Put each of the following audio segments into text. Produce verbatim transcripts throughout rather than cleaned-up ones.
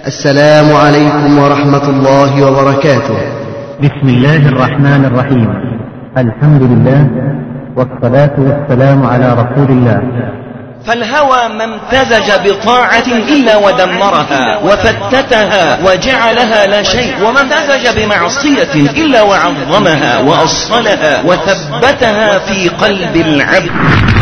السلام عليكم ورحمة الله وبركاته. بسم الله الرحمن الرحيم. الحمد لله والصلاة والسلام على رسول الله. فالهوى ما امتزج بطاعة إلا ودمرها وفتتها وجعلها لا شيء، وما امتزج بمعصية إلا وعظمها وأصلها وثبتها في قلب العبد.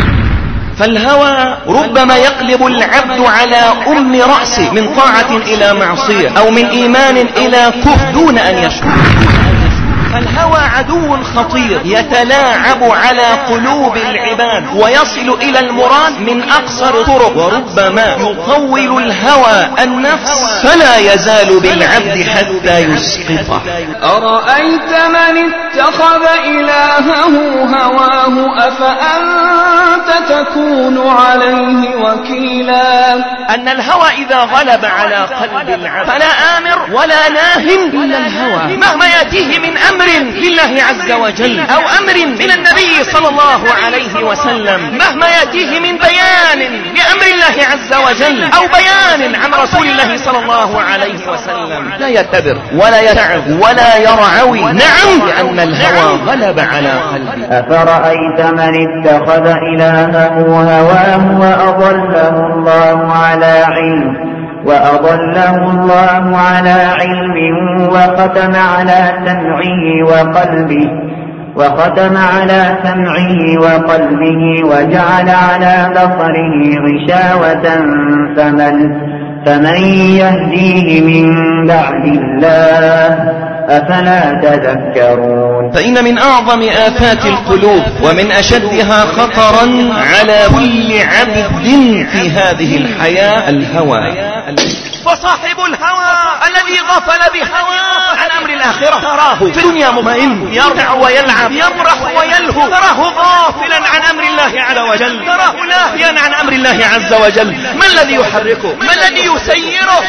فالهوى ربما يقلب العبد على أم رأسه من طاعة إلى معصية أو من إيمان إلى كفر دون أن يشعر. فالهوى عدو خطير يتلاعب على قلوب العباد ويصل إلى المراد من أقصر الطرق، وربما يطول الهوى النفس فلا يزال بالعبد حتى يسقطه. أرأيت من اتخذ إلهه هواه أفأنت تكون عليه وكيلا. أن الهوى إذا غلب على قلب العبد فلا آمر ولا ناه إلا الهوى، مهما يأتيه من أمر لله عز وجل أو أمر من النبي صلى الله عليه وسلم، مهما يأتيه من بيان لأمر الله عز وجل أو بيان عن رسول الله صلى الله عليه وسلم لا يتبر ولا يتعب ولا يرعوي. نعم، لأن الهوى غلب على قلبه. أفرأيت من اتخذ إلهه هواه وأضله الله على علم وأضله الله على علم وختم على سمعه وقلبه وختم على سمعه وقلبه وجعل على بصره غشاوة فمن فمن يهديه من بعد الله أفلا تذكرون. فإن من أعظم آفات القلوب ومن أشدها خطرا على كل عبد في هذه الحياة الهوى. فصاحب الهوى الذي غفل بهواه عن أمر الآخرة تراه في الدنيا مطمئن يرتع ويلعب يمرح ويلهو، تراه غافلا عن أمر الله عز وجل، تراه لاهيا عن أمر الله عز وجل. ما الذي يحركه؟ ما الذي يسيره؟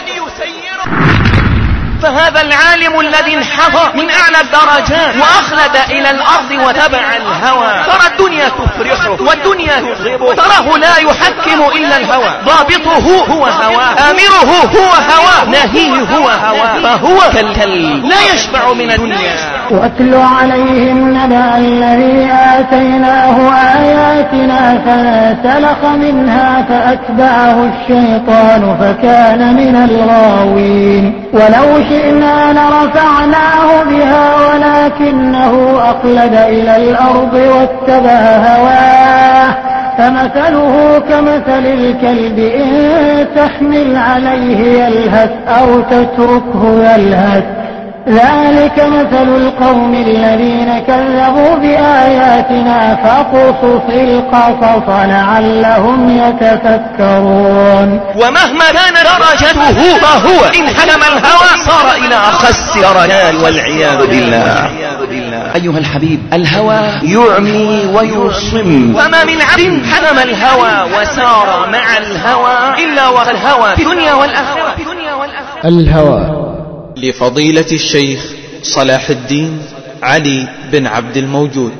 فهذا العالم الذي انحط من أعلى الدرجات وأخلد إلى الأرض وتبع الهوى، ترى الدنيا تفرحه والدنيا تغضبه، تراه لا يحكم إلا الهوى، ضابطه هو هواه، آمره هو هواه، نهيه هو هواه، فهو كالكلب لا يشبع من الدنيا. واتل عليهم نبأ الذي آتيناه آياتنا فانسلخ منها فأتبعه الشيطان فكان من الغاوين. ولو شئنا لرفعناه بها ولكنه أخلد إلى الأرض واتبع هواه فمثله كمثل الكلب إن تحمل عليه يلهث أو تتركه يلهث، ذلك مثل القوم الذين كذبوا بآياتنا فاقصص القصص لعلهم يتفكرون. ومهما كان درجته فهو إن حكم الهوى صار إلى أخس درجات والعياذ بالله. أيها الحبيب، الهوى يعمي ويصم، فما من عبد حكم الهوى وسار مع الهوى إلا والهوى في الدنيا والآخرة. الهوى لفضيلة الشيخ صلاح الدين علي بن عبد الموجود.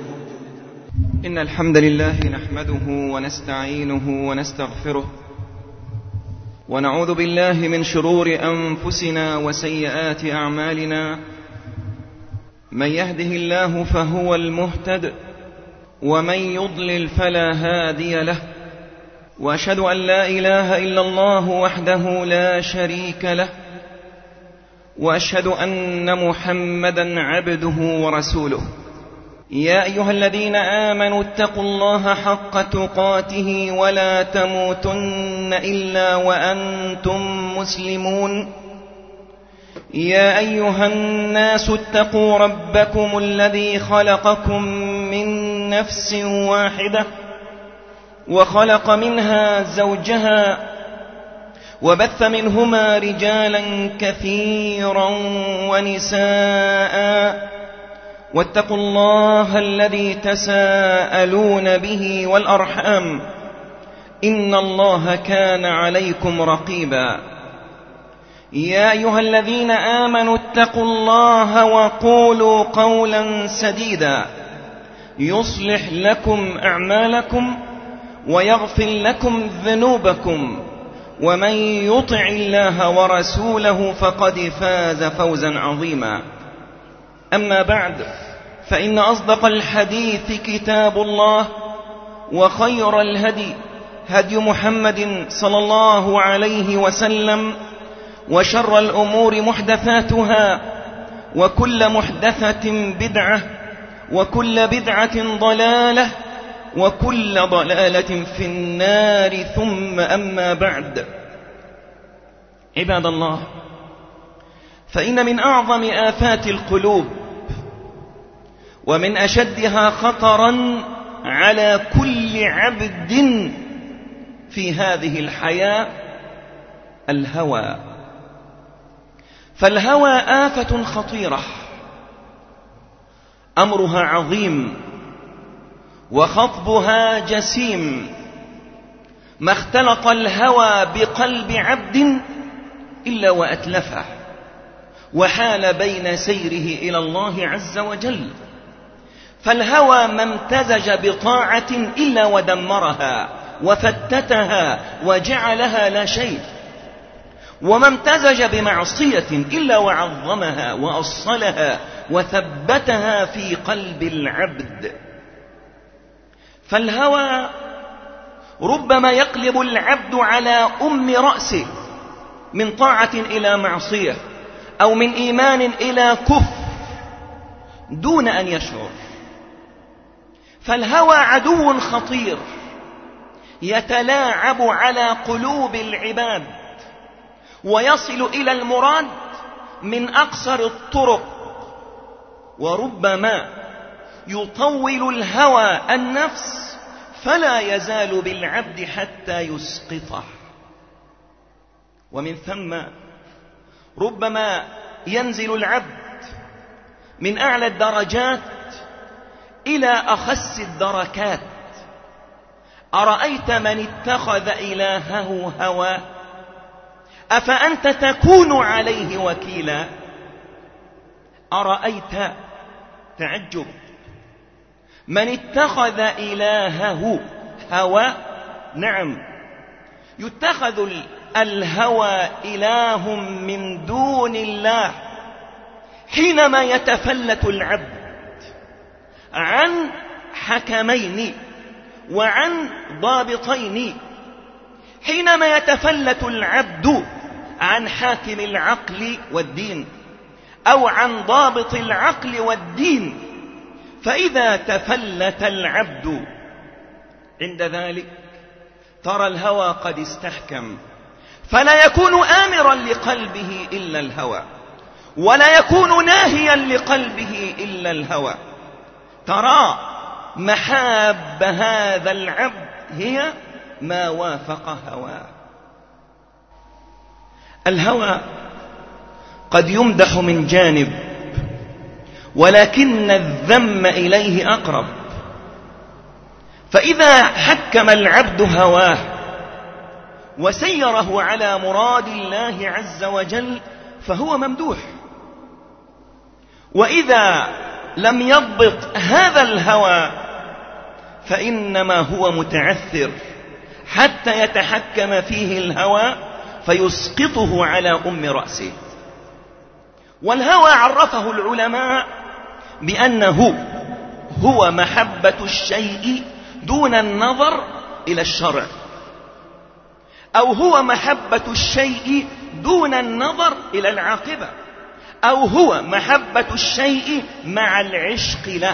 إن الحمد لله نحمده ونستعينه ونستغفره ونعوذ بالله من شرور أنفسنا وسيئات أعمالنا. من يهده الله فهو المهتد ومن يضلل فلا هادي له، وأشهد أن لا إله إلا الله وحده لا شريك له، وأشهد أن محمدا عبده ورسوله. يا أيها الذين آمنوا اتقوا الله حق تقاته ولا تموتن إلا وأنتم مسلمون. يا أيها الناس اتقوا ربكم الذي خلقكم من نفس واحدة وخلق منها زوجها وبث منهما رجالا كثيرا ونساء، واتقوا الله الذي تساءلون به والأرحام إن الله كان عليكم رقيبا. يا أيها الذين آمنوا اتقوا الله وقولوا قولا سديدا يصلح لكم أعمالكم ويغفر لكم ذنوبكم، ومن يطع الله ورسوله فقد فاز فوزا عظيما. أما بعد، فإن أصدق الحديث كتاب الله، وخير الهدي هدي محمد صلى الله عليه وسلم، وشر الأمور محدثاتها، وكل محدثة بدعة، وكل بدعة ضلالة، وكل ضلالة في النار. ثم أما بعد، عباد الله، فإن من أعظم آفات القلوب ومن أشدها خطرا على كل عبد في هذه الحياة الهوى. فالهوى آفة خطيرة، أمرها عظيم وخطبها جسيم. ما اختلط الهوى بقلب عبد إلا وأتلفه، وحال بين سيره إلى الله عز وجل. فالهوى ما امتزج بطاعة إلا ودمرها وفتتها وجعلها لا شيء، وما امتزج بمعصية إلا وعظمها وأصلها وثبتها في قلب العبد. فالهوى ربما يقلب العبد على أم رأسه، من طاعة إلى معصية، أو من إيمان إلى كفر، دون أن يشعر. فالهوى عدو خطير يتلاعب على قلوب العباد، ويصل إلى المراد من أقصر الطرق، وربما يطول الهوى النفس فلا يزال بالعبد حتى يسقطه. ومن ثم ربما ينزل العبد من أعلى الدرجات إلى أخس الدركات. أرأيت من اتخذ إلهه هواه أفأنت تكون عليه وكيلا؟ أرأيت، تعجب، من اتخذ إلهه هواه. نعم، يتخذ الهوى إله من دون الله حينما يتفلت العبد عن حكمين وعن ضابطين. حينما يتفلت العبد عن حاكم العقل والدين، أو عن ضابط العقل والدين. فإذا تفلت العبد عند ذلك ترى الهوى قد استحكم، فلا يكون آمرا لقلبه إلا الهوى، ولا يكون ناهيا لقلبه إلا الهوى. ترى محاب هذا العبد هي ما وافق هواه. الهوى قد يمدح من جانب، ولكن الذم إليه أقرب. فإذا حكم العبد هواه وسيره على مراد الله عز وجل فهو ممدوح، وإذا لم يضبط هذا الهوى فإنما هو متعثر حتى يتحكم فيه الهوى فيسقطه على أم رأسه. والهوى عرفه العلماء بأنه هو محبة الشيء دون النظر إلى الشرع، أو هو محبة الشيء دون النظر إلى العاقبة، أو هو محبة الشيء مع العشق له.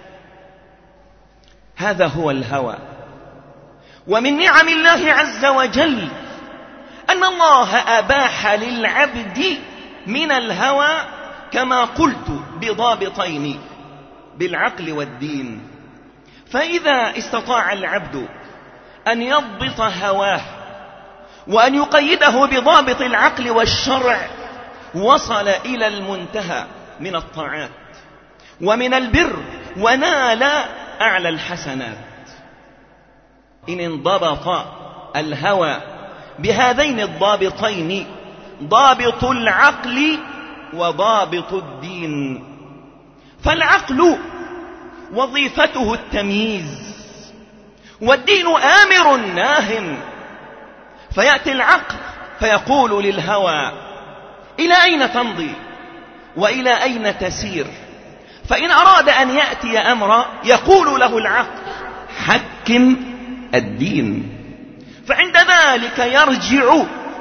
هذا هو الهوى. ومن نعم الله عز وجل أن الله أباح للعبد من الهوى كما قلت بضابطين، بالعقل والدين. فإذا استطاع العبد أن يضبط هواه وأن يقيده بضابط العقل والشرع وصل إلى المنتهى من الطاعات ومن البر ونال أعلى الحسنات. إن انضبط الهوى بهذين الضابطين، ضابط العقل وضابط الدين. فالعقل وظيفته التمييز، والدين آمر ناه، فيأتي العقل فيقول للهوى: إلى أين تمضي وإلى أين تسير؟ فإن أراد أن يأتي أمرا يقول له العقل: حكم الدين. فعند ذلك يرجع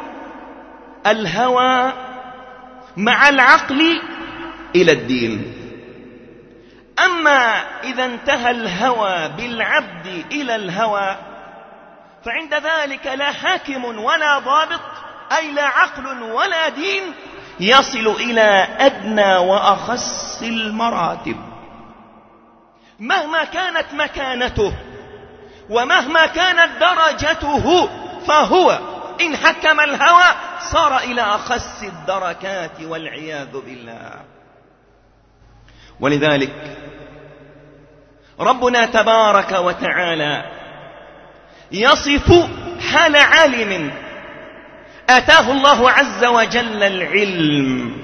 الهوى مع العقل إلى الدين. أما إذا انتهى الهوى بالعبد إلى الهوى فعند ذلك لا حاكم ولا ضابط، أي لا عقل ولا دين يصل إلى أدنى وأخص المراتب. مهما كانت مكانته ومهما كانت درجته فهو إن حكم الهوى صار إلى أخص الدركات والعياذ بالله. ولذلك ربنا تبارك وتعالى يصف حال عالم آتاه الله عز وجل العلم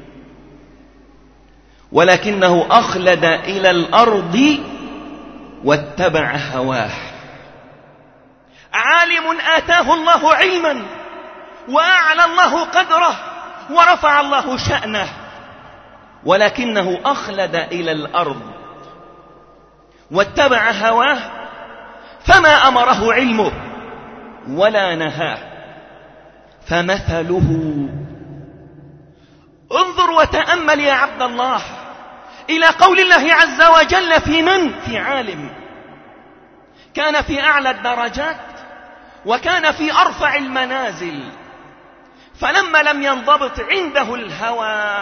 ولكنه أخلد إلى الأرض واتبع هواه. عالم آتاه الله علما وأعلى الله قدره ورفع الله شأنه، ولكنه أخلد إلى الأرض واتبع هواه، فما أمره علمه ولا نهاه. فمثله، انظر وتأمل يا عبد الله إلى قول الله عز وجل في من؟ في عالم كان في أعلى الدرجات وكان في أرفع المنازل، فلما لم ينضبط عنده الهوى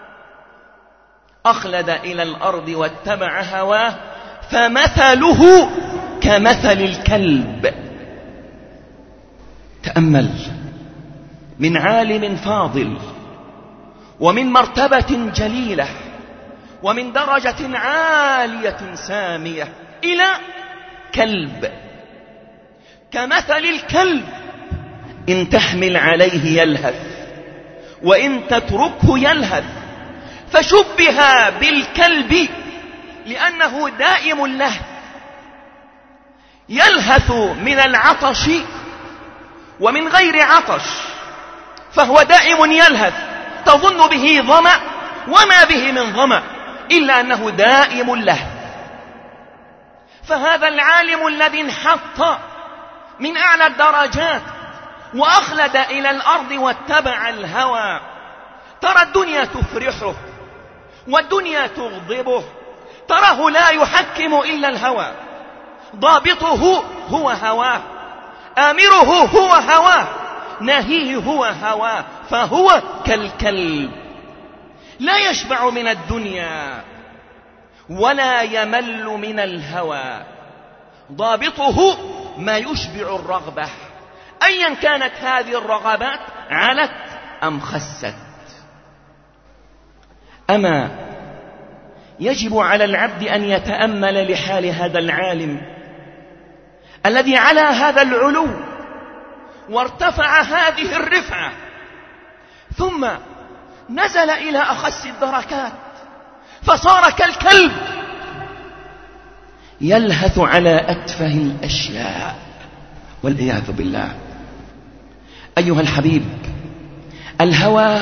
أخلد إلى الأرض واتبع هواه، فمثله كمثل الكلب. تأمل، من عالم فاضل ومن مرتبة جليلة ومن درجة عالية سامية إلى كلب. كمثل الكلب، إن تحمل عليه يلهث وإن تتركه يلهث، فشبه بالكلب لأنه دائم اللهث، يلهث من العطش ومن غير عطش، فهو دائم يلهث، تظن به ظمأ وما به من ظمأ إلا أنه دائم اللهث. فهذا العالم الذي انحط من أعلى الدرجات وأخلد إلى الأرض واتبع الهوى، ترى الدنيا تفرحه والدنيا تغضبه، تراه لا يحكم إلا الهوى، ضابطه هو هواه، آمره هو هواه، ناهيه هو هواه، فهو كالكلب لا يشبع من الدنيا ولا يمل من الهوى، ضابطه ما يشبع الرغبة، أيا كانت هذه الرغبات علت أم خست. أما يجب على العبد أن يتأمل لحال هذا العالم الذي على هذا العلو وارتفع هذه الرفعة، ثم نزل إلى أخس الدركات فصار كالكلب يلهث على أتفه الأشياء والعياذ بالله. أيها الحبيب، الهوى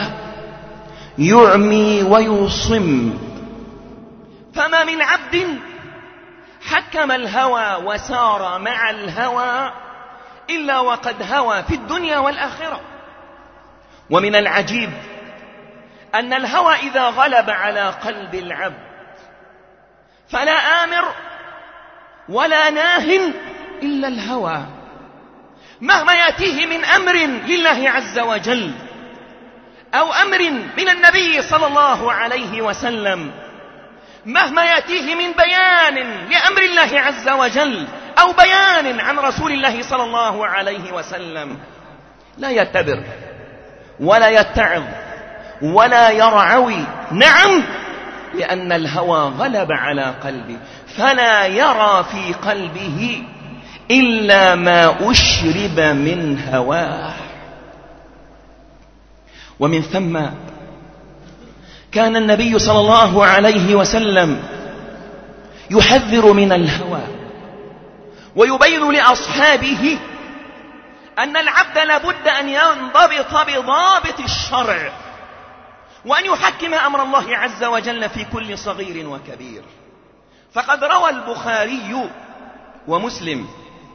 يعمي ويصم، فما من عبد حكم الهوى وسار مع الهوى إلا وقد هوى في الدنيا والآخرة. ومن العجيب أن الهوى إذا غلب على قلب العبد فلا آمر ولا ناه إلا الهوى، مهما يأتيه من أمر لله عز وجل أو أمر من النبي صلى الله عليه وسلم، مهما يأتيه من بيان لأمر الله عز وجل أو بيان عن رسول الله صلى الله عليه وسلم، لا يتبر ولا يتعظ ولا يرعوي. نعم، لأن الهوى غلب على قلبه، فلا يرى في قلبه إلا ما أشرب من هواه. ومن ثم كان النبي صلى الله عليه وسلم يحذر من الهوى ويبين لأصحابه أن العبد لابد أن ينضبط بضابط الشرع، وأن يحكم أمر الله عز وجل في كل صغير وكبير. فقد روى البخاري ومسلم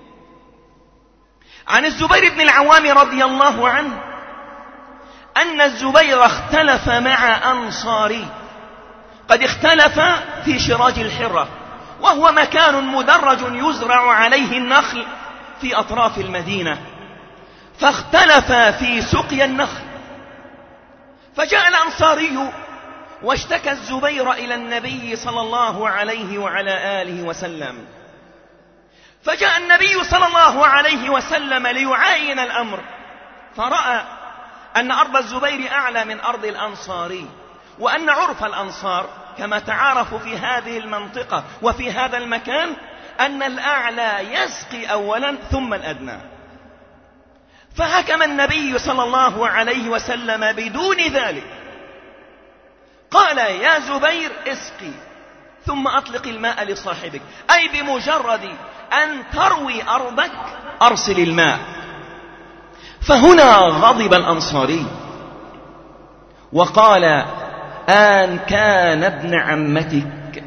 عن الزبير بن العوام رضي الله عنه أن الزبير اختلف مع أنصاري قد اختلف في شراج الحرة، وهو مكان مدرج يزرع عليه النخل في أطراف المدينة، فاختلف في سقي النخل. فجاء الأنصاري واشتكى الزبير إلى النبي صلى الله عليه وعلى آله وسلم، فجاء النبي صلى الله عليه وسلم ليعاين الأمر، فرأى أن أرض الزبير أعلى من أرض الأنصاري، وأن عرف الأنصار كما تعارفوا في هذه المنطقة وفي هذا المكان أن الأعلى يسقي أولا ثم الأدنى. فحكم النبي صلى الله عليه وسلم بدون ذلك، قال: يا زبير اسقي ثم أطلق الماء لصاحبك، أي بمجرد أن تروي أرضك أرسل الماء. فهنا غضب الأنصاري وقال: آن كان ابن عمتك.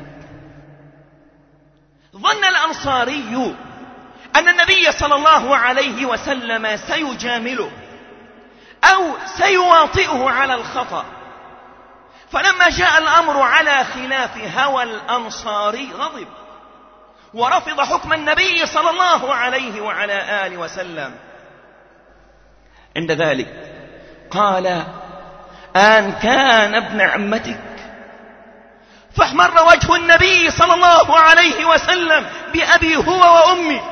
ظن الأنصاري أن النبي صلى الله عليه وسلم سيجامله أو سيواطئه على الخطأ، فلما جاء الأمر على خلاف هوى الأنصاري غضب ورفض حكم النبي صلى الله عليه وعلى آله وسلم. عند ذلك قال: آن كان ابن عمتك. فاحمر وجه النبي صلى الله عليه وسلم بأبي هو وأمي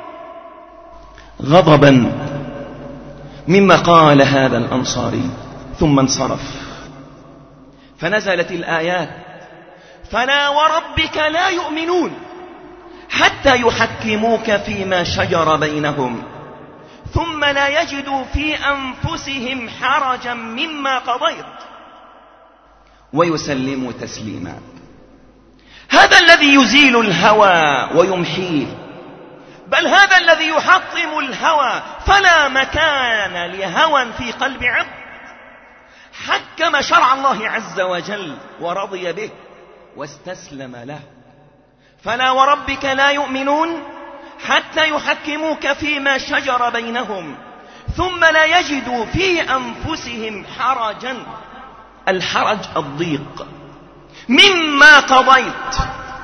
غضبا مما قال هذا الأنصاري، ثم انصرف. فنزلت الآيات: فلا وربك لا يؤمنون حتى يحكموك فيما شجر بينهم ثم لا يجدوا في أنفسهم حرجا مما قضيت ويسلموا تسليما. هذا الذي يزيل الهوى ويمحيه، بل هذا الذي يحطم الهوى، فلا مكان لهوى في قلب عبد حكم شرع الله عز وجل ورضي به واستسلم له. فلا وربك لا يؤمنون حتى يحكموك فيما شجر بينهم ثم لا يجدوا في أنفسهم حرجا، الحرج الضيق، مما قضيت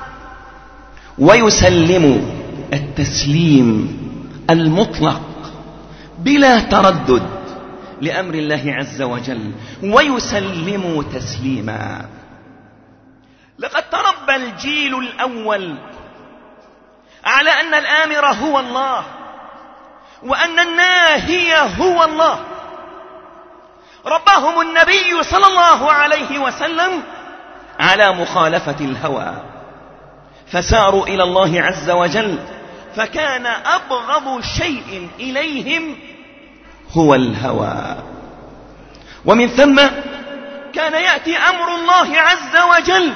ويسلموا التسليم المطلق بلا تردد لأمر الله عز وجل، ويسلموا تسليما. لقد تربى الجيل الأول على أن الآمر هو الله وأن الناهي هو الله. رباهم النبي صلى الله عليه وسلم على مخالفة الهوى، فساروا إلى الله عز وجل، فكان أبغض شيء إليهم هو الهوى. ومن ثم كان يأتي أمر الله عز وجل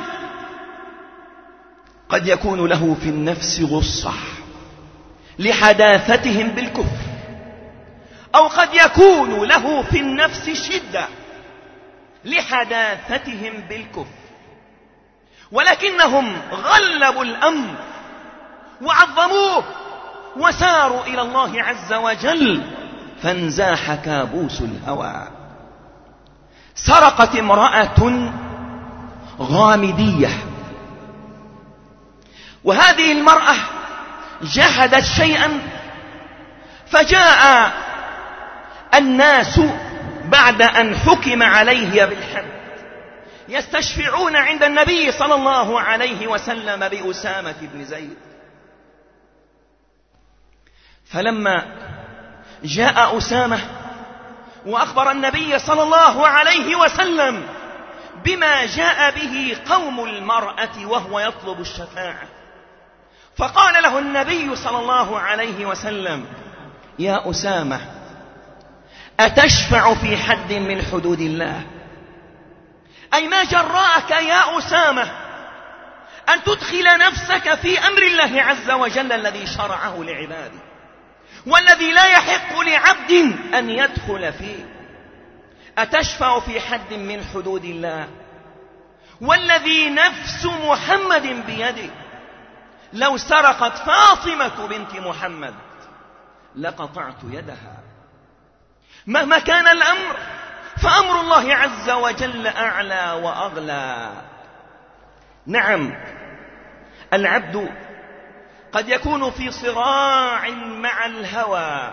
قد يكون له في النفس غصة لحداثتهم بالكفر، أو قد يكون له في النفس شدة لحداثتهم بالكفر، ولكنهم غلبوا الأمر وعظموه وساروا إلى الله عز وجل، فانزاح كابوس الهوى. سرقت امرأة غامدية، وهذه المرأة جحدت شيئا، فجاء الناس بعد أن حكم عليه بالحد يستشفعون عند النبي صلى الله عليه وسلم بأسامة بن زيد. فلما جاء أسامة وأخبر النبي صلى الله عليه وسلم بما جاء به قوم المرأة وهو يطلب الشفاعة، فقال له النبي صلى الله عليه وسلم: يا أسامة، أتشفع في حد من حدود الله؟ أي ما جرأك يا أسامة أن تدخل نفسك في أمر الله عز وجل الذي شرعه لعباده؟ والذي لا يحق لعبد أن يدخل فيه. أتشفع في حد من حدود الله؟ والذي نفس محمد بيده لو سرقت فاطمة بنت محمد لقطعت يدها. مهما كان الأمر فأمر الله عز وجل أعلى وأغلى. نعم، العبد قد يكون في صراع مع الهوى،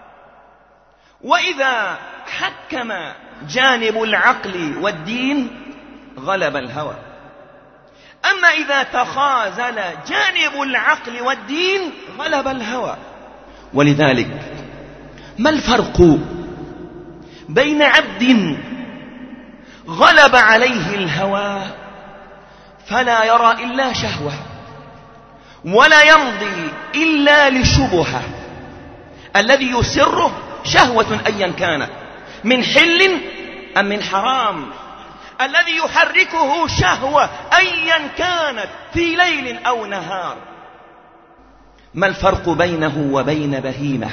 وإذا حكم جانب العقل والدين غلب الهوى. أما إذا تخاذل جانب العقل والدين غلب الهوى. ولذلك ما الفرق بين عبد غلب عليه الهوى فلا يرى إلا شهوة ولا يمضي إلا لشبهة، الذي يسره شهوة أيا كانت من حل أم من حرام، الذي يحركه شهوة أيا كانت في ليل أو نهار. ما الفرق بينه وبين بهيمة؟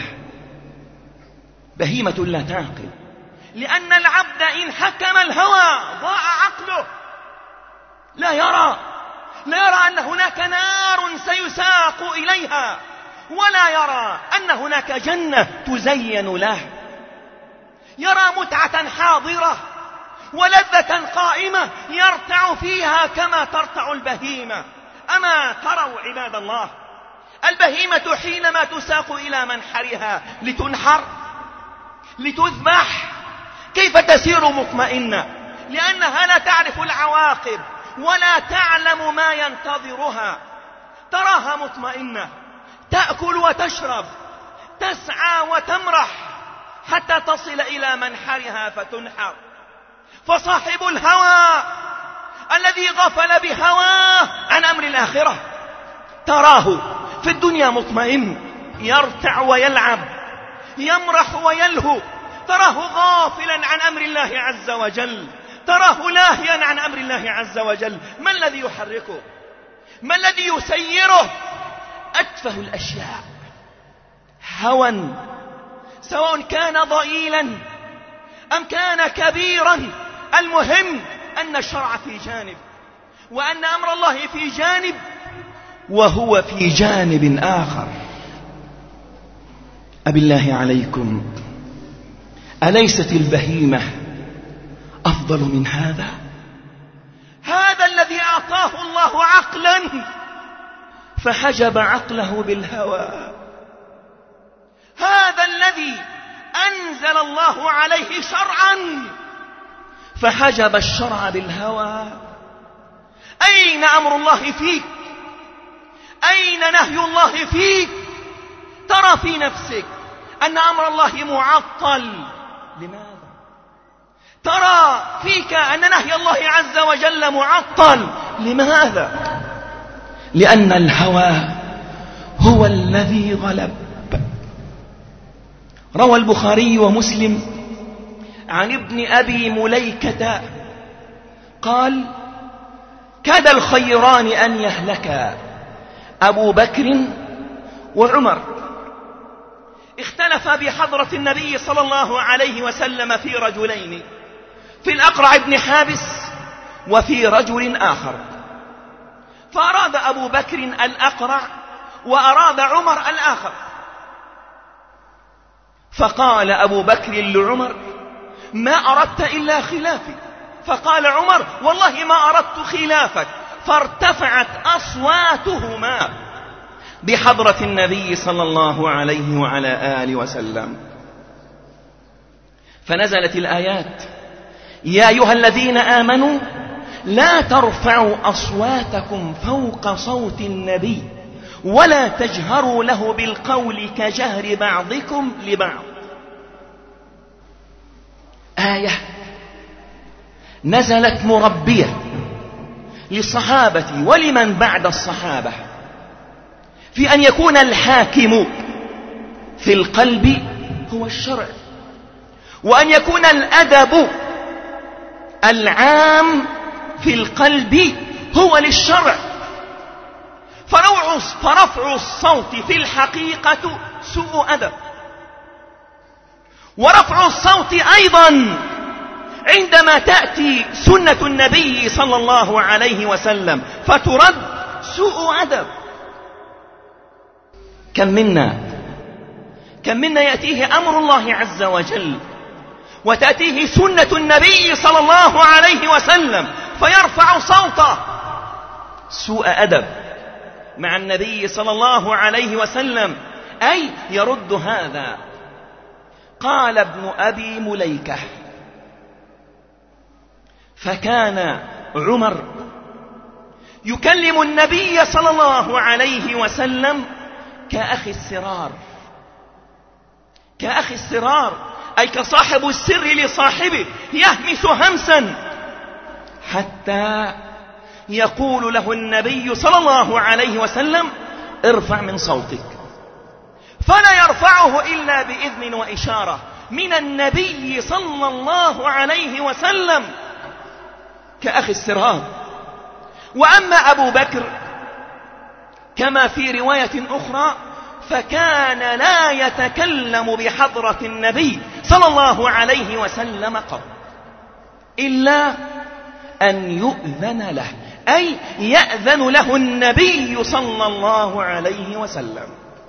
بهيمة لا تعقل، لأن العبد إن حكم الهوى ضاع عقله، لا يرى لا يرى أن هناك نار سيساق إليها، ولا يرى أن هناك جنة تزين له. يرى متعة حاضرة ولذة قائمة يرتع فيها كما ترتع البهيمة. أما تروا عباد الله البهيمة حينما تساق إلى منحرها لتنحر لتذبح كيف تسير مطمئنة؟ لأنها لا تعرف العواقب ولا تعلم ما ينتظرها. تراها مطمئنة تأكل وتشرب، تسعى وتمرح حتى تصل إلى منحرها فتنحر. فصاحب الهوى الذي غفل بهواه عن أمر الآخرة تراه في الدنيا مطمئن، يرتع ويلعب، يمرح ويلهو، تراه غافلا عن أمر الله عز وجل، تراه لاهيا عن أمر الله عز وجل. ما الذي يحركه؟ ما الذي يسيره؟ أتفه الأشياء، هوى، سواء كان ضئيلا أم كان كبيرا. المهم أن الشرع في جانب وأن أمر الله في جانب وهو في جانب آخر. أبالله عليكم، أليست البهيمة أفضل من هذا؟ هذا الذي أعطاه الله عقلا فحجب عقله بالهوى، هذا الذي أنزل الله عليه شرعا فحجب الشرع بالهوى. أين أمر الله فيك؟ أين نهي الله فيك؟ ترى في نفسك أن أمر الله معطل، لماذا؟ ترى فيك أن نهي الله عز وجل معطل، لماذا؟ لأن الهوى هو الذي غلب. روى البخاري ومسلم عن ابن أبي مليكة قال: كاد الخيران أن يهلكا أبو بكر وعمر، اختلف بحضرة النبي صلى الله عليه وسلم في رجلين، في الأقرع بن حابس وفي رجل آخر، فأراد أبو بكر الأقرع وأراد عمر الآخر، فقال أبو بكر لعمر: ما أردت إلا خلافي. فقال عمر: والله ما أردت خلافك. فارتفعت أصواتهما بحضرة النبي صلى الله عليه وعلى آله وسلم، فنزلت الآيات: يا أيها الذين آمنوا لا ترفعوا أصواتكم فوق صوت النبي ولا تجهروا له بالقول كجهر بعضكم لبعض. آية نزلت مربية للصحابة ولمن بعد الصحابة في أن يكون الحاكم في القلب هو الشرع، وأن يكون الأدب العام في القلب هو للشرع. فرفع الصوت في الحقيقة سوء أدب. ورفع الصوت أيضا عندما تأتي سنة النبي صلى الله عليه وسلم فترد سوء أدب. كم منا كم منا يأتيه أمر الله عز وجل وتأتيه سنة النبي صلى الله عليه وسلم فيرفع صوته سوء أدب مع النبي صلى الله عليه وسلم، أي يرد هذا. قال ابن أبي مليكة: فكان عمر يكلم النبي صلى الله عليه وسلم كأخي السرار، كأخي السرار أي كصاحب السر لصاحبه، يهمس همسا حتى يقول له النبي صلى الله عليه وسلم: ارفع من صوتك، فلا يرفعه إلا بإذن وإشارة من النبي صلى الله عليه وسلم كأخي السرار. وأما أبو بكر كما في رواية أخرى فكان لا يتكلم بحضرة النبي صلى الله عليه وسلم قط إلا أن يؤذن له، أي يأذن له النبي صلى الله عليه وسلم.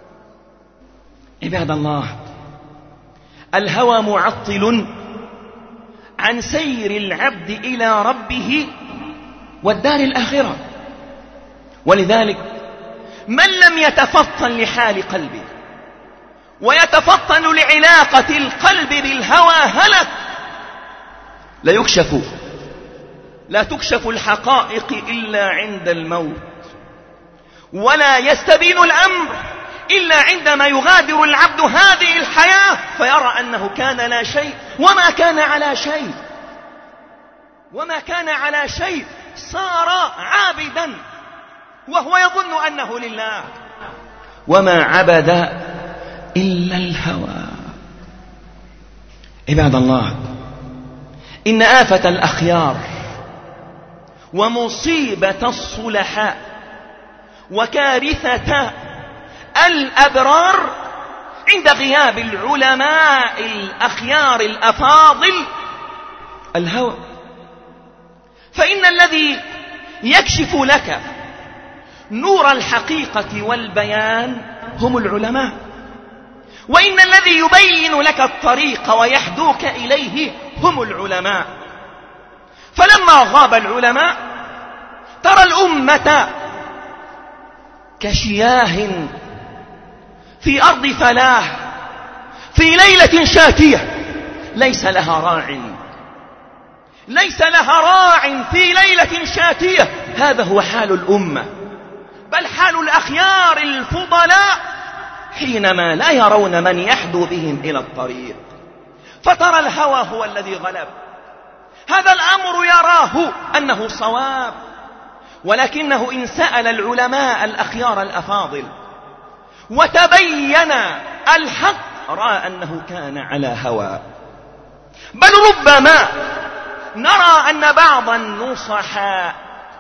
عباد الله، الهوى معطل عن سير العبد إلى ربه والدار الآخرة، ولذلك من لم يتفطن لحال قلبه ويتفطن لعلاقة القلب بالهوى هلك. لا يكشف لا تكشف الحقائق إلا عند الموت، ولا يستبين الأمر إلا عندما يغادر العبد هذه الحياة فيرى أنه كان لا شيء وما كان على شيء وما كان على شيء صار عابدا وهو يظن أنه لله، وما عبد إلا الهوى. عباد الله، إن آفة الأخيار ومصيبة الصلحاء وكارثة الأبرار عند غياب العلماء الأخيار الأفاضل الهوى. فإن الذي يكشف لك نور الحقيقة والبيان هم العلماء، وإن الذي يبين لك الطريق ويحدوك إليه هم العلماء. فلما غاب العلماء ترى الأمة كشياه في أرض فلاة في ليلة شاتية ليس لها راع ليس لها راع في ليلة شاتية. هذا هو حال الأمة، بل حال الأخيار الفضلاء حينما لا يرون من يحدو بهم إلى الطريق، فترى الهوى هو الذي غلب. هذا الأمر يراه أنه صواب، ولكنه إن سأل العلماء الأخيار الأفاضل وتبين الحق رأى أنه كان على هوى. بل ربما نرى أن بعض النصحاء،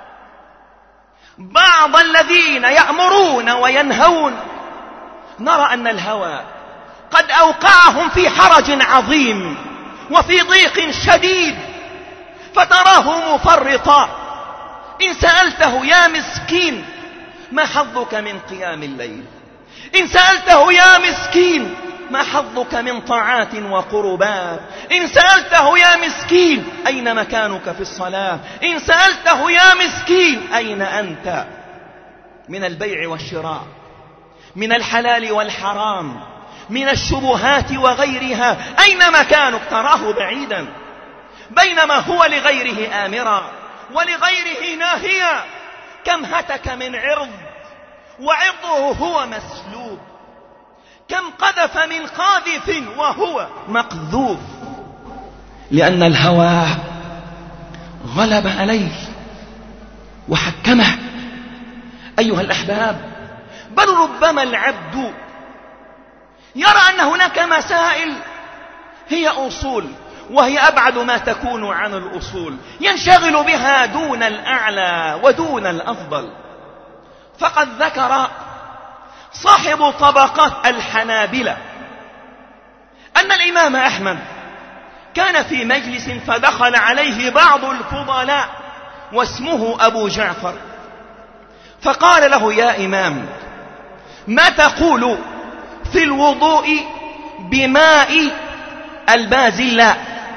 بعض الذين يأمرون وينهون، نرى أن الهوى قد أوقعهم في حرج عظيم وفي ضيق شديد، فتراه مفرطا. إن سألته يا مسكين ما حظك من قيام الليل، إن سألته يا مسكين ما حظك من طاعات وقربات، إن سألته يا مسكين أين مكانك في الصلاة، إن سألته يا مسكين أين أنت من البيع والشراء، من الحلال والحرام، من الشبهات وغيرها، أين مكانك؟ تراه بعيدا، بينما هو لغيره آمرا ولغيره ناهيا. كم هتك من عرض وعرضه هو مسلوب، كم قذف من قاذف وهو مقذوف، لأن الهوى غلب عليه وحكمه. أيها الأحباب، بل ربما العبد يرى أن هناك مسائل هي أصول، وهي أبعد ما تكون عن الأصول، ينشغل بها دون الأعلى ودون الأفضل. فقد ذكر صاحب طبقات الحنابلة أن الإمام أحمد كان في مجلس فدخل عليه بعض الفضلاء واسمه أبو جعفر، فقال له: يا إمام، ما تقول في الوضوء بماء البازلاء،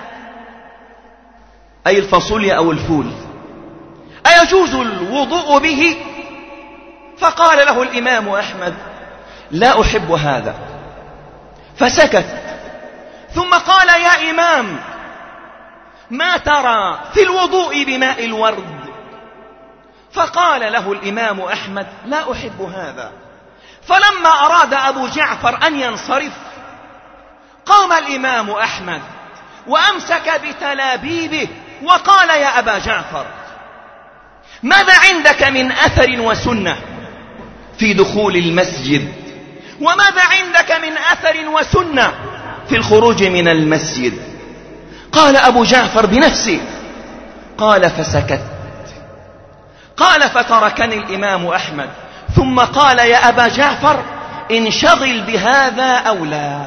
أي الفاصوليا أو الفول، أيجوز الوضوء به؟ فقال له الإمام أحمد: لا أحب هذا، فسكت. ثم قال: يا إمام، ما ترى في الوضوء بماء الورد؟ فقال له الإمام أحمد: لا أحب هذا. فلما أراد أبو جعفر أن ينصرف قام الإمام أحمد وأمسك بتلابيبه وقال: يا أبا جعفر، ماذا عندك من أثر وسنة في دخول المسجد؟ وماذا عندك من أثر وسنة في الخروج من المسجد؟ قال أبو جعفر بنفسه، قال: فسكت. قال: فتركني الإمام أحمد، ثم قال: يا أبا جعفر، انشغل بهذا أو لا،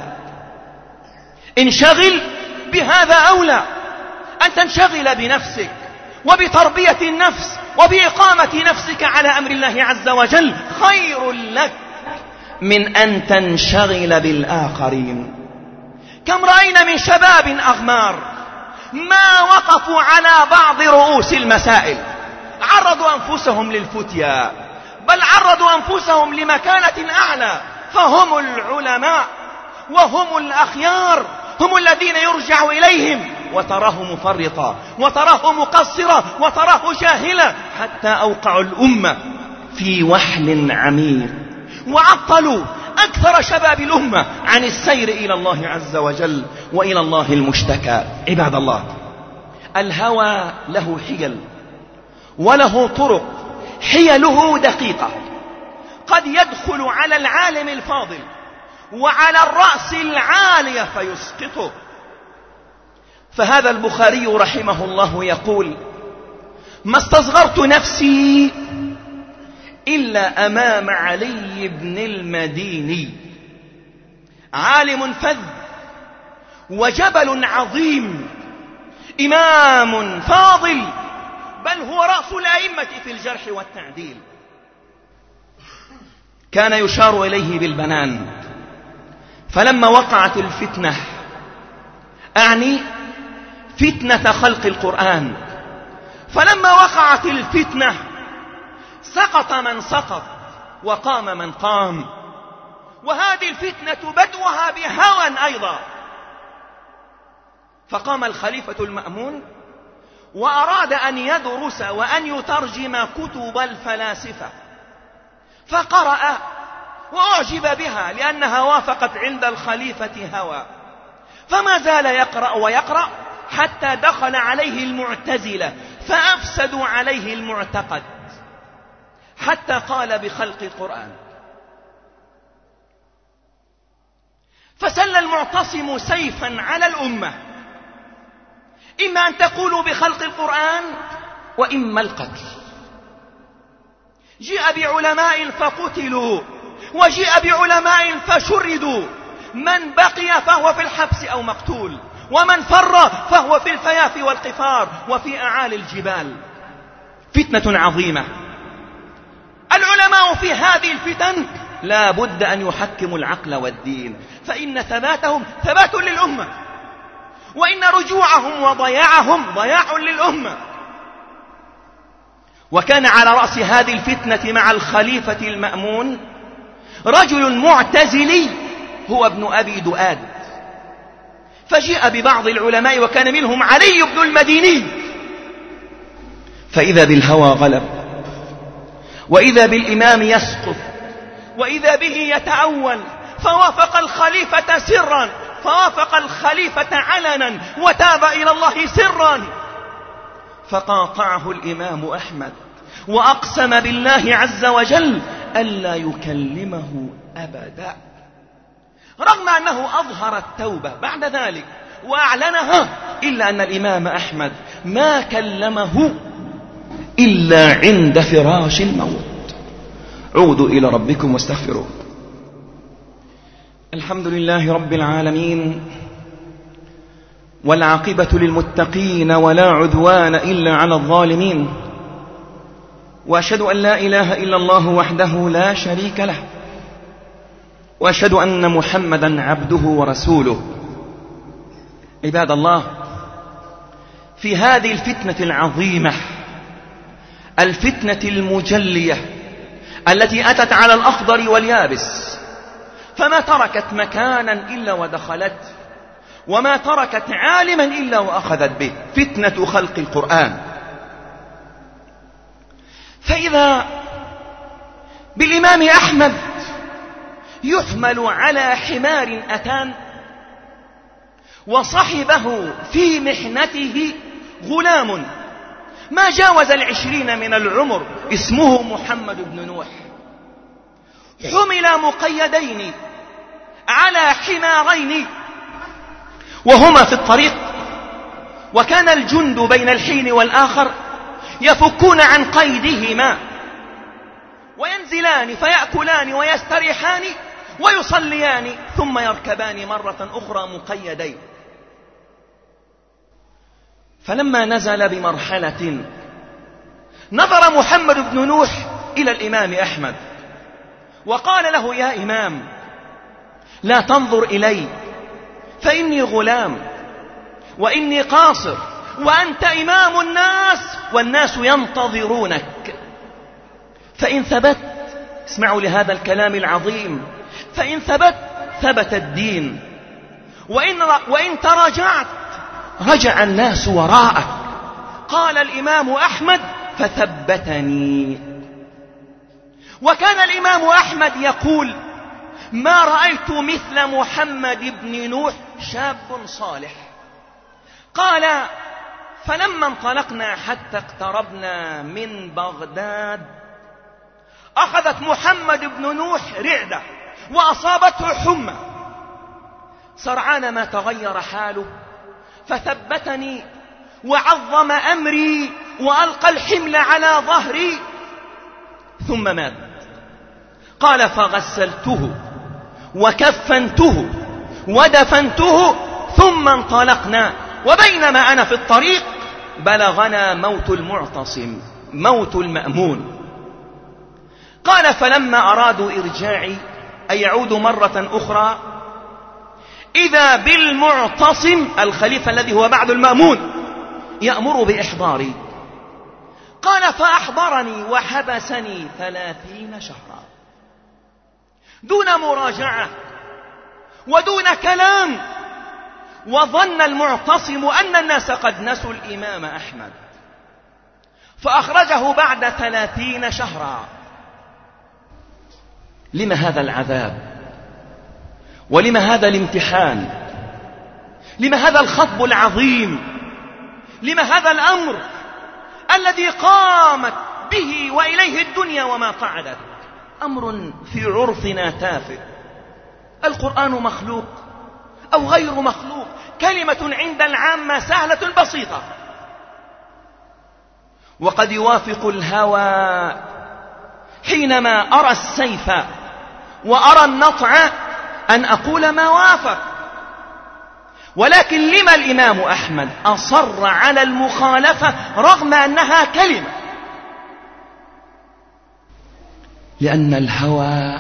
انشغل بهذا أو لا، أن تنشغل بنفسك وبتربية النفس وبإقامة نفسك على أمر الله عز وجل خير لك من أن تنشغل بالآخرين. كم رأينا من شباب أغمار ما وقفوا على بعض رؤوس المسائل، عرضوا أنفسهم للفتيا، بل عرضوا أنفسهم لمكانة أعلى، فهم العلماء وهم الأخيار، هم الذين يرجع إليهم وتراه مفرطا وتراه مقصرا وتراه جاهلا، حتى أوقعوا الأمة في وحل عميق وعطلوا أكثر شباب الأمة عن السير إلى الله عز وجل وإلى الله المشتكى. عباد الله، الهوى له حيل وله طرق، حيله دقيقة، قد يدخل على العالم الفاضل وعلى الرأس العالية فيسقطه. فهذا البخاري رحمه الله يقول: ما استصغرت نفسي إلا أمام علي بن المديني، عالم فذ وجبل عظيم، إمام فاضل، بل هو رأس الأئمة في الجرح والتعديل. كان يشار إليه بالبنان، فلما وقعت الفتنة، أعني فتنة خلق القرآن، فلما وقعت الفتنة سقط من سقط وقام من قام، وهذه الفتنة بدؤها بهوى أيضا. فقام الخليفة المأمون وأراد أن يدرس وأن يترجم كتب الفلاسفة، فقرأ وأعجب بها لأنها وافقت عند الخليفة هوى، فما زال يقرأ ويقرأ حتى دخل عليه المعتزلة فأفسدوا عليه المعتقد، حتى قال بخلق القرآن. فسل المعتصم سيفا على الأمة، إما أن تقولوا بخلق القرآن وإما القتل. جيء بعلماء فقتلوا، وجيء بعلماء فشردوا، من بقي فهو في الحبس أو مقتول، ومن فر فهو في الفيافي والقفار وفي أعالي الجبال. فتنة عظيمة. العلماء في هذه الفتن لا بد أن يحكموا العقل والدين، فإن ثباتهم ثبات للأمة، وإن رجوعهم وضياعهم ضياع للأمة. وكان على رأس هذه الفتنة مع الخليفة المأمون رجل معتزلي هو ابن أبي دؤاد، فجاء ببعض العلماء وكان منهم علي بن المديني، فإذا بالهوى غلب، وإذا بالإمام يسقط، وإذا به يتأول، فوافق الخليفة سرا، فوافق الخليفة علنا، وتاب إلى الله سرا، فقاطعه الإمام أحمد وأقسم بالله عز وجل ألا يكلمه أبدا، رغم أنه أظهر التوبة بعد ذلك وأعلنها، إلا أن الإمام أحمد ما كلمه إلا عند فراش الموت. عودوا إلى ربكم واستغفروه. الحمد لله رب العالمين، والعاقبة للمتقين ولا عدوان إلا على الظالمين، وأشهد أن لا إله إلا الله وحده لا شريك له، وأشهد أن محمدا عبده ورسوله. عباد الله، في هذه الفتنة العظيمة، الفتنة المجلية التي أتت على الأخضر واليابس، فما تركت مكانا إلا ودخلت، وما تركت عالما إلا وأخذت به، فتنة خلق القرآن. فإذا بالإمام أحمد يحمل على حمار أتان، وصحبه في محنته غلام ما جاوز العشرين من العمر اسمه محمد بن نوح، حمل مقيدين على حمارين وهما في الطريق، وكان الجند بين الحين والآخر يفكون عن قيدهما وينزلان فيأكلان ويستريحان ويصليان ثم يركبان مرة أخرى مقيدين. فلما نزل بمرحلة نظر محمد بن نوح إلى الإمام أحمد وقال له: يا إمام، لا تنظر إلي، فإني غلام وإني قاصر، وأنت إمام الناس والناس ينتظرونك. فإن ثبت، اسمعوا لهذا الكلام العظيم، فإن ثبت ثبت الدين، وإن, وإن تراجعت رجع الناس وراءك. قال الإمام أحمد: فثبتني. وكان الإمام أحمد يقول: ما رأيت مثل محمد بن نوح، شاب صالح. قال: فلما انطلقنا حتى اقتربنا من بغداد أخذت محمد بن نوح رعدة وأصابته حمى، سرعان ما تغير حاله فثبتني وعظم أمري وألقى الحمل على ظهري ثم مات. قال: فغسلته وكفنته ودفنته ثم انطلقنا، وبينما أنا في الطريق بلغنا موت المعتصم، موت المأمون. قال: فلما أرادوا إرجاعي أي يعودوا مرة أخرى إذا بالمعتصم الخليفة الذي هو بعد المأمون يأمر بإحضاري. قال: فأحضرني وحبسني ثلاثين شهرا دون مراجعة ودون كلام، وظن المعتصم أن الناس قد نسوا الإمام أحمد فأخرجه بعد ثلاثين شهرا. لما هذا العذاب؟ ولما هذا الامتحان؟ لما هذا الخطب العظيم؟ لما هذا الأمر الذي قامت به وإليه الدنيا وما قعدت؟ أمر في عرفنا تافه. القرآن مخلوق أو غير مخلوق، كلمة عند العامة سهلة بسيطة، وقد يوافق الهوى حينما أرى السيف وأرى النطع أن أقول ما وافق. ولكن لما الإمام أحمد أصر على المخالفة رغم أنها كلمة؟ لأن الهوى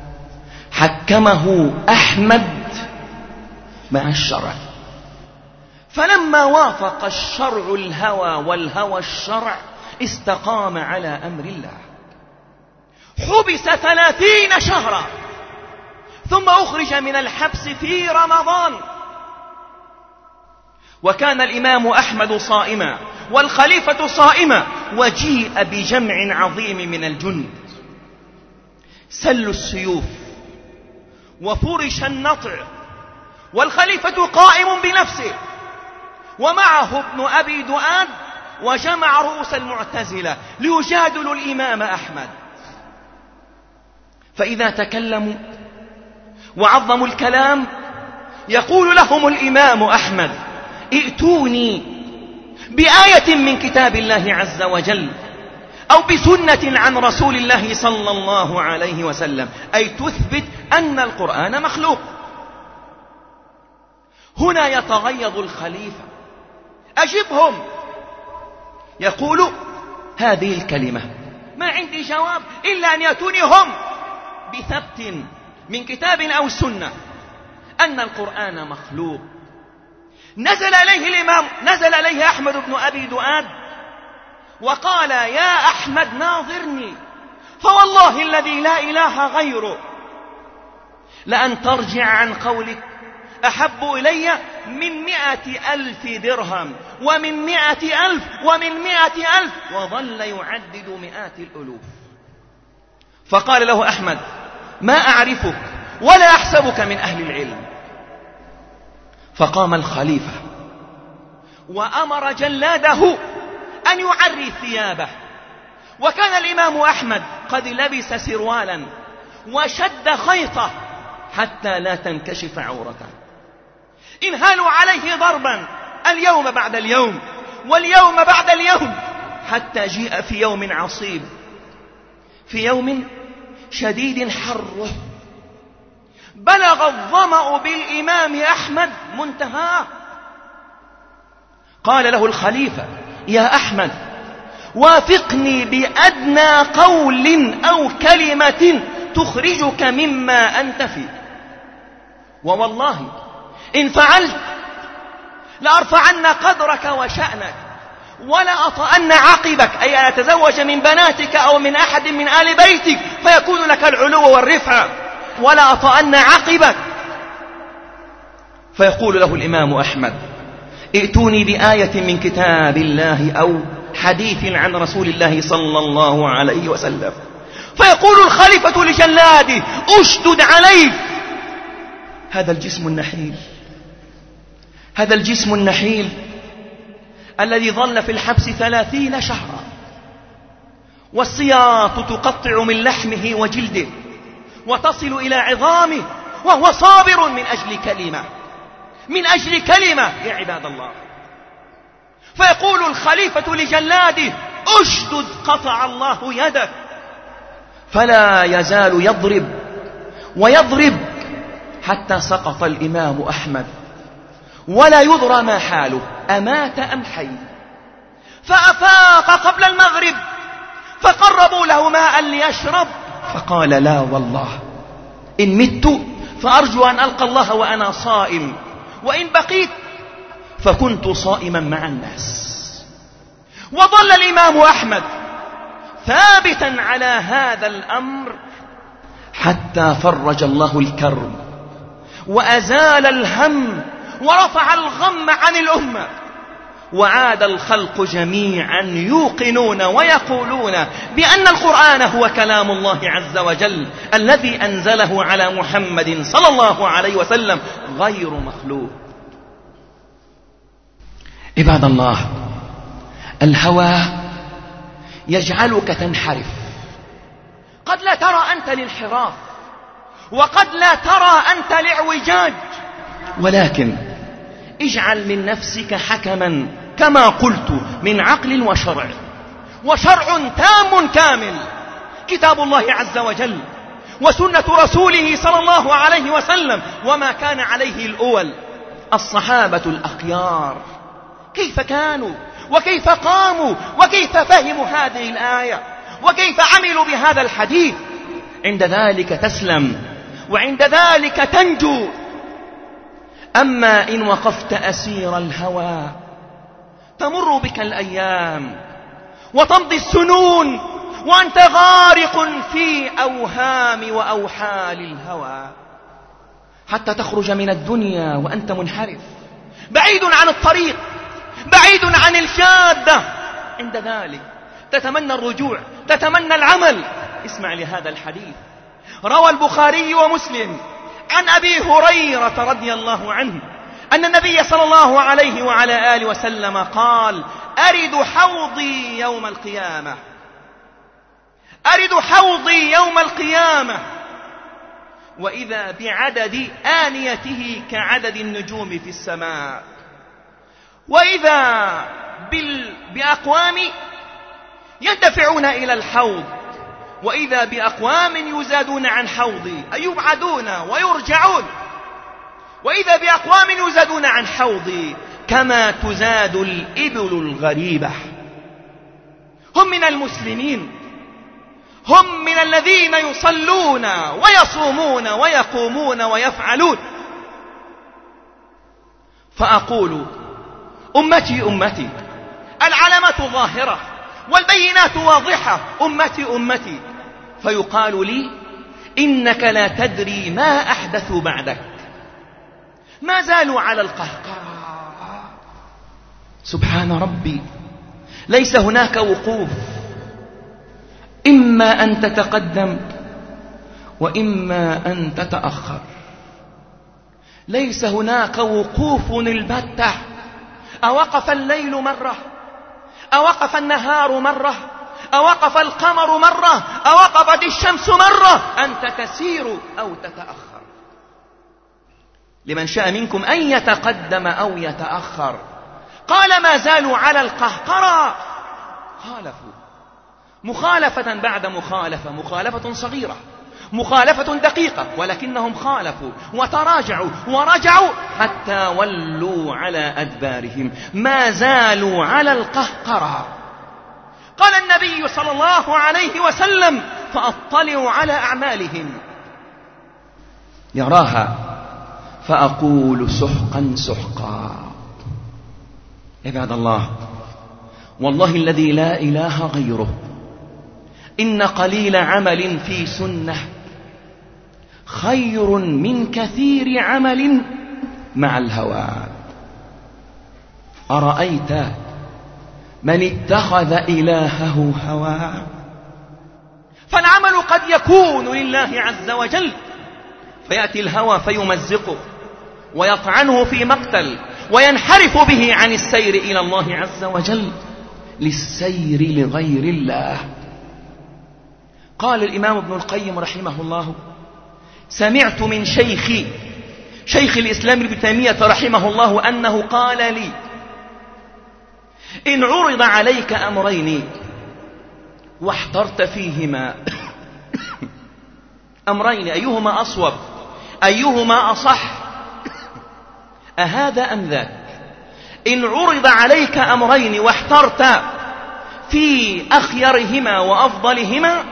حكمه أحمد مع الشرع، فلما وافق الشرع الهوى والهوى الشرع استقام على أمر الله. حبس ثلاثين شهرا ثم أخرج من الحبس في رمضان، وكان الإمام أحمد صائما والخليفة صائما، وجيء بجمع عظيم من الجند، سلوا السيوف وفرش النطع، والخليفة قائم بنفسه ومعه ابن أبي دؤاد وجمع رؤوس المعتزلة ليجادلوا الإمام أحمد. فإذا تكلموا وعظموا الكلام يقول لهم الإمام أحمد: ائتوني بآية من كتاب الله عز وجل أو بسنة عن رسول الله صلى الله عليه وسلم، أي تثبت أن القرآن مخلوق هنا يتغيظ الخليفة. أجبهم. يقول هذه الكلمة: ما عندي جواب إلا أن يأتوني هم بثبت من كتاب أو سنة أن القرآن مخلوق. نزل إليه الإمام نزل إليه أحمد بن أبي دؤاد وقال: يا أحمد ناظرني، فوالله الذي لا إله غيره لأن ترجع عن قولك أحب إلي من مئة ألف درهم ومن مئة ألف ومن مئة ألف، وظل يعدد مئات الألوف. فقال له أحمد: ما أعرفك ولا أحسبك من أهل العلم. فقام الخليفة وأمر جلاده أن يعري ثيابه. وكان الإمام أحمد قد لبس سروالا وشد خيطه حتى لا تنكشف عورته. انهالوا عليه ضربا اليوم بعد اليوم واليوم بعد اليوم، حتى جيء في يوم عصيب، في يوم شديد حره، بلغ الظمأ بالإمام أحمد منتهاه. قال له الخليفة: يا أحمد، وافقني بأدنى قول أو كلمة تخرجك مما أنت فيه، ووالله إن فعلت لأرفعن قدرك وشأنك ولا أطأن عقبك، أي أن أتزوج من بناتك أو من أحد من آل بيتك فيكون لك العلو والرفعة، ولا أطأن عقبك. فيقول له الإمام أحمد: ائتوني بآية من كتاب الله أو حديث عن رسول الله صلى الله عليه وسلم. فيقول الخليفة لجلاده: أشدد عليه. هذا الجسم النحيل، هذا الجسم النحيل الذي ظل في الحبس ثلاثين شهرا، والسياط تقطع من لحمه وجلده وتصل إلى عظامه، وهو صابر من أجل كلمة، من أجل كلمة يا عباد الله. فيقول الخليفة لجلاده: أشدد قطع الله يدك. فلا يزال يضرب ويضرب حتى سقط الإمام أحمد، ولا يدرى ما حاله، أمات أم حي. فأفاق قبل المغرب فقربوا له ماء ليشرب، فقال: لا والله، إن مت فأرجو أن ألقى الله وأنا صائم، وإن بقيت فكنت صائما مع الناس. وظل الإمام أحمد ثابتا على هذا الأمر حتى فرج الله الكرب وأزال الهم ورفع الغم عن الأمة، وعاد الخلق جميعا يوقنون ويقولون بأن القرآن هو كلام الله عز وجل الذي أنزله على محمد صلى الله عليه وسلم غير مخلوق. عباد الله، الهوى يجعلك تنحرف. قد لا ترى أنت الانحراف، وقد لا ترى أنت الاعوجاج، ولكن اجعل من نفسك حكما كما قلت من عقل وشرع، وشرع تام كامل، كتاب الله عز وجل وسنة رسوله صلى الله عليه وسلم، وما كان عليه الأول الصحابة الأخيار، كيف كانوا وكيف قاموا وكيف فهموا هذه الآية وكيف عملوا بهذا الحديث. عند ذلك تسلم وعند ذلك تنجو. أما إن وقفت أسير الهوى تمر بك الأيام وتمضي السنون وأنت غارق في أوهام وأوحال الهوى، حتى تخرج من الدنيا وأنت منحرف بعيد عن الطريق، بعيد عن الجادة. عند ذلك تتمنى الرجوع، تتمنى العمل. اسمع لهذا الحديث، روى البخاري ومسلم عن أبي هريرة رضي الله عنه أن النبي صلى الله عليه وعلى آله وسلم قال: أرد حوضي يوم القيامة، أرد حوضي يوم القيامة، وإذا بعدد آنيته كعدد النجوم في السماء، وإذا بأقوام يدفعون إلى الحوض، وإذا بأقوام يزادون عن حوضي، أي يبعدون ويرجعون. وإذا بأقوام يزادون عن حوضي كما تزاد الإبل الغريبة. هم من المسلمين، هم من الذين يصلون ويصومون ويقومون ويفعلون. فأقول أمتي أمتي، العلامة ظاهرة والبينات واضحة، أمتي أمتي. فيقال لي إنك لا تدري ما أحدثوا بعدك. ما زالوا على القهقرة. سبحان ربي، ليس هناك وقوف، إما أن تتقدم وإما أن تتأخر. ليس هناك وقوف البتة. أوقف الليل مرة، أوقف النهار مرة، أوقف القمر مرة، أوقفت الشمس مرة، أنت تسير أو تتأخر. لمن شاء منكم أن يتقدم أو يتأخر. قال ما زالوا على القهقرة. خالفوا مخالفة بعد مخالفة، مخالفة صغيرة، مخالفة دقيقة، ولكنهم خالفوا وتراجعوا ورجعوا حتى ولوا على أدبارهم. ما زالوا على القهقرة. قال النبي صلى الله عليه وسلم فأطلع على أعمالهم يراها فأقول سحقا سحقا. عباد الله، والله الذي لا إله غيره، إن قليل عمل في سنة خير من كثير عمل مع الهوى. أرأيت من اتخذ إلهه هواه. فالعمل قد يكون لله عز وجل، فيأتي الهوى فيمزقه ويطعنه في مقتل وينحرف به عن السير إلى الله عز وجل للسير لغير الله. قال الإمام ابن القيم رحمه الله: سمعت من شيخي شيخ الإسلام ابن تيمية رحمه الله أنه قال لي: إن عرض عليك أمرين واحترت فيهما أمرين أيهما أصوب أيهما أصح أهذا أم ذاك؟ إن عرض عليك أمرين واحترت في أخيرهما وأفضلهما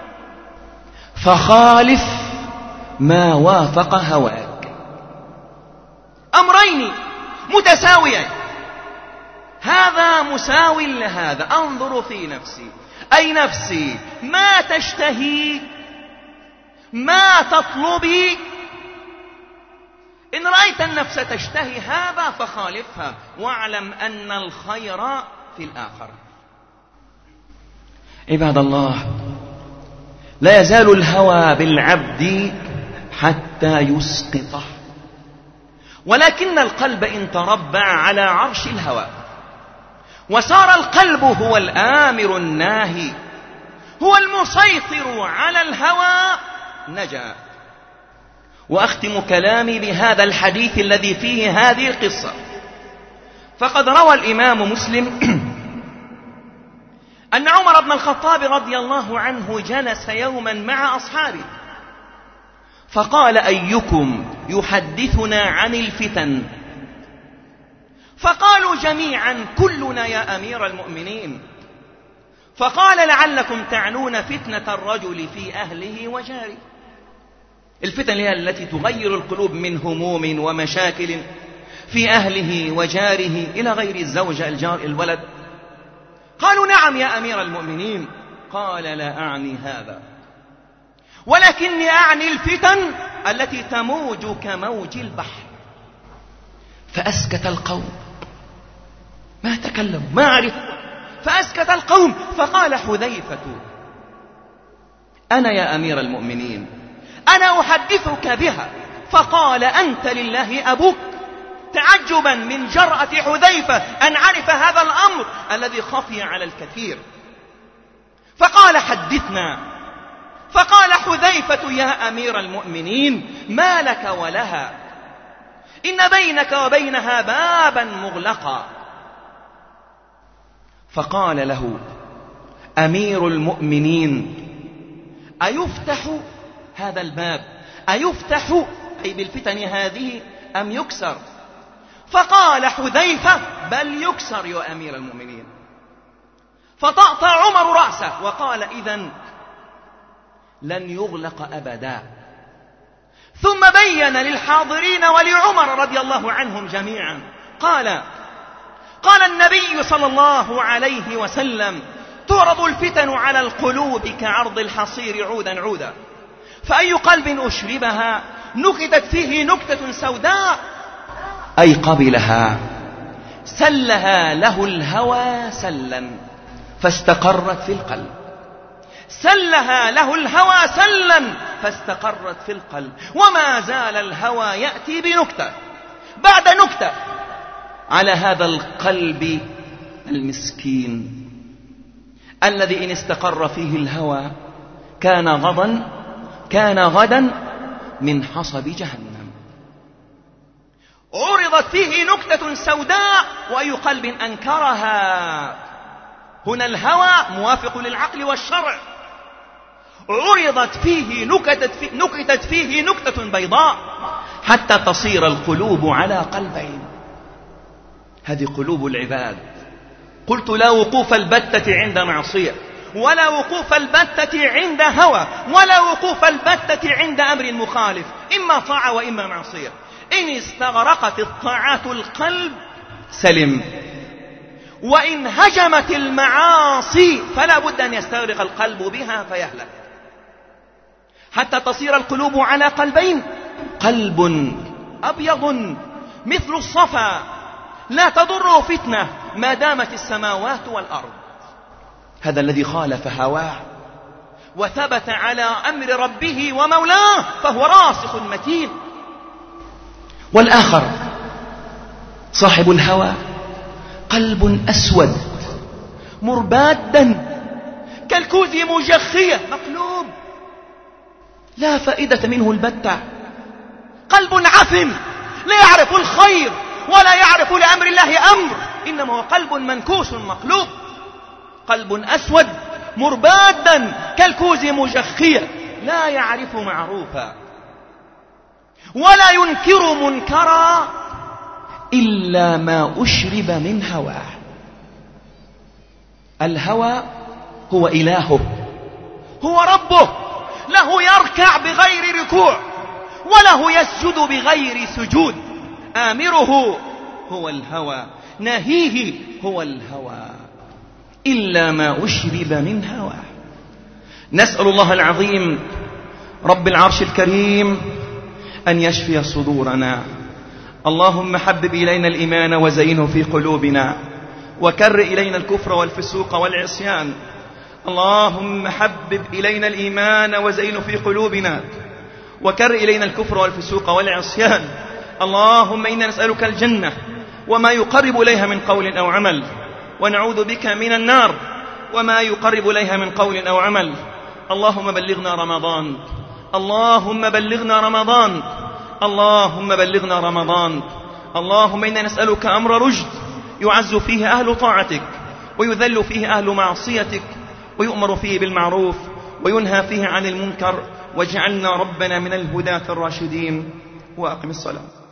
فخالف ما وافق هواك. أمرين متساويين، هذا مساو لهذا. أنظر في نفسي، أي نفسي ما تشتهي ما تطلبي. إن رأيت النفس تشتهي هذا فخالفها، واعلم أن الخير في الآخر. عباد الله، لا يزال الهوى بالعبد حتى يسقطه، ولكن القلب إن تربع على عرش الهوى وصار القلب هو الآمر الناهي، هو المسيطر على الهوى، نجا. وأختم كلامي بهذا الحديث الذي فيه هذه القصة. فقد روى الإمام مسلم أن عمر بن الخطاب رضي الله عنه جلس يوما مع أصحابه فقال: أيكم يحدثنا عن الفتن؟ فقالوا جميعا: كلنا يا أمير المؤمنين. فقال: لعلكم تعنون فتنة الرجل في أهله وجاره. الفتن هي التي تغير القلوب من هموم ومشاكل في أهله وجاره إلى غير الزوجة الجار الولد. قالوا: نعم يا أمير المؤمنين. قال: لا أعني هذا، ولكني أعني الفتن التي تموج كموج البحر. فأسكت القوم، ما تكلموا، ما عرفوا، فأسكت القوم. فقال حذيفة: أنا يا أمير المؤمنين، أنا أحدثك بها. فقال: أنت لله أبوك. تعجبا من جرأة حذيفة أن عرف هذا الأمر الذي خفي على الكثير. فقال: حدثنا. فقال حذيفة: يا أمير المؤمنين، ما لك ولها؟ إن بينك وبينها بابا مغلقا. فقال له أمير المؤمنين: أيفتح هذا الباب؟ أيفتح أي بالفتن هذه أم يكسر؟ فقال حذيفة: بل يكسر يا أمير المؤمنين. فطأطأ عمر رأسه وقال: إذن لن يغلق أبدا. ثم بين للحاضرين ولعمر رضي الله عنهم جميعا قال: قال النبي صلى الله عليه وسلم: تعرض الفتن على القلوب كعرض الحصير عودا عودا، فأي قلب أشربها نكتت فيه نكتة سوداء، أي قبلها، سلها له الهوى سلا فاستقرت في القلب، سلها له الهوى سلا فاستقرت في القلب، وما زال الهوى يأتي بنكتة بعد نكتة على هذا القلب المسكين الذي إن استقر فيه الهوى كان غدا كان غدا من حصب جهنم. عرضت فيه نكتة سوداء، وأي قلب أنكرها. هنا الهوى موافق للعقل والشرع. عرضت فيه نكتت فيه, نكتت فيه نكتة بيضاء حتى تصير القلوب على قلبين. هذه قلوب العباد. قلت: لا وقوف البتة عند معصية، ولا وقوف البتة عند هوى، ولا وقوف البتة عند أمر مخالف، إما طاعة وإما معصية. إن استغرقت الطاعات القلب سلم، وإن هجمت المعاصي فلا بد أن يستغرق القلب بها فيهلك، حتى تصير القلوب على قلبين: قلب أبيض مثل الصفا لا تضره فتنة ما دامت السماوات والأرض. هذا الذي خالف هواه وثبت على أمر ربه ومولاه فهو راسخ متين. والآخر صاحب الهوى قلب أسود مربادا كالكوز مجخية مقلوب، لا فائدة منه البتة. قلب عفن لا يعرف الخير ولا يعرف لأمر الله أمر، إنما هو قلب منكوس مقلوب. قلب أسود مربادا كالكوز مجخية لا يعرف معروفا ولا ينكر منكرا إلا ما أشرب من هواه. الهوى هو إلهه، هو ربه، له يركع بغير ركوع وله يسجد بغير سجود. آمره هو الهوى، ناهيه هو الهوى، إلا ما أشرب من هواه. نسأل الله العظيم رب العرش الكريم أن يشفي صدورنا. اللهم حبب إلينا الإيمان وزينه في قلوبنا، وكر إلينا الكفر والفسوق والعصيان. اللهم حبب إلينا الإيمان وزينه في قلوبنا، وكر إلينا الكفر والفسوق والعصيان. اللهم إنا نسألك الجنة وما يقرب إليها من قول أو عمل، ونعوذ بك من النار وما يقرب إليها من قول أو عمل. اللهم بلغنا رمضان، اللهم بلغنا رمضان، اللهم بلغنا رمضان. اللهم إنا نسألك أمر رشد يعز فيه أهل طاعتك ويذل فيه أهل معصيتك، ويؤمر فيه بالمعروف وينهى فيه عن المنكر، واجعلنا ربنا من الهداة الراشدين. وأقم الصلاة.